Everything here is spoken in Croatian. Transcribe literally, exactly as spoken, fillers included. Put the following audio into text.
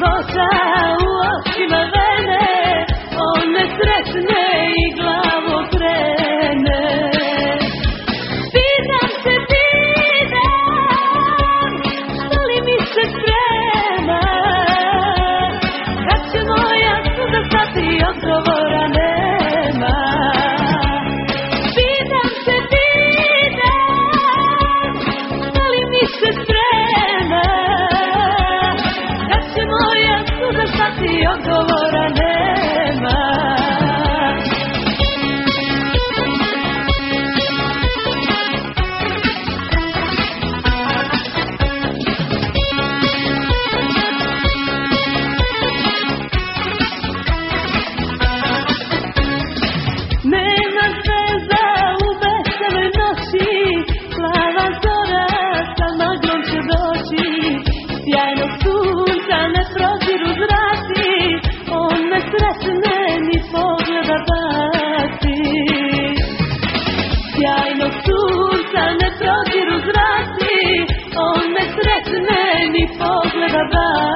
života u očima vene, on me sretne i glavu krene. Pitam se, pitam, što li mi se sprema, kad će moja suza stati, odgovora nema. Pitam se, pitam, što li mi se sprema, kad će moja suza stati, odgovora nema. Nema zvezda u besanoj noći, plava zora sa maglom će doći, sjajnog sunca ne proziru zraci, on me sretne ni pogleda baci. Sjajnog sunca ne proziru zraci, on me sretne ni pogleda baci.